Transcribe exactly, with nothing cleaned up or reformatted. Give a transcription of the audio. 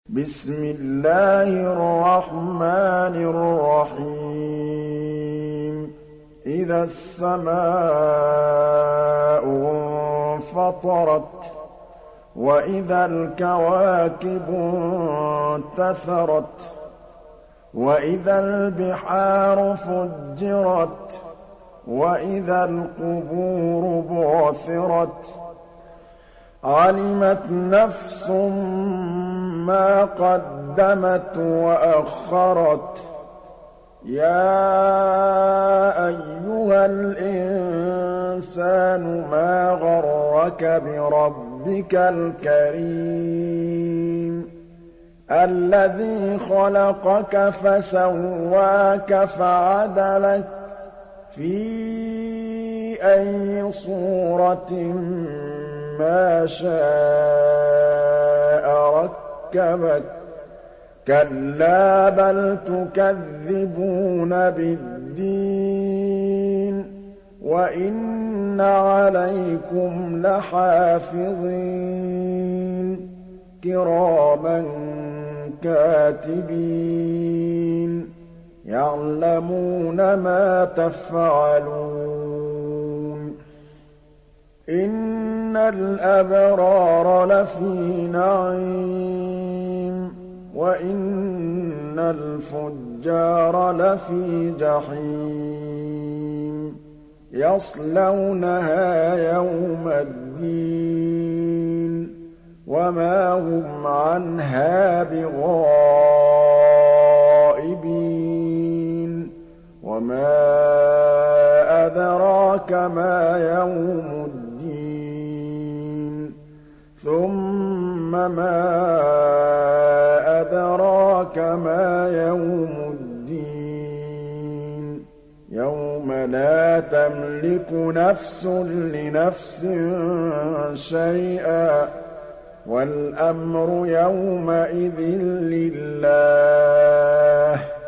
بسم الله الرحمن الرحيم إذا السماء انفطرت وإذا الكواكب انتثرت وإذا البحار فجرت وإذا القبور بعثرت علمت نفس ما قدمت وأخرت يا أيها الإنسان ما غرك بربك الكريم الذي خلقك فسواك فعدلك في أي صورة ما شاء ركبك كلا بل تكذبون بالدين وإن عليكم لحافظين كراما كاتبين يعلمون ما تفعلون إن الأبرار لفي نعيم وإن الفجار لفي جحيم يصلونها يوم الدين وما هم عنها بغائبين وما أدراك ما يوم الدين ثم ما أدراك ما يوم الدين يوم لا تملك نفس لنفس شيئا والأمر يومئذ لله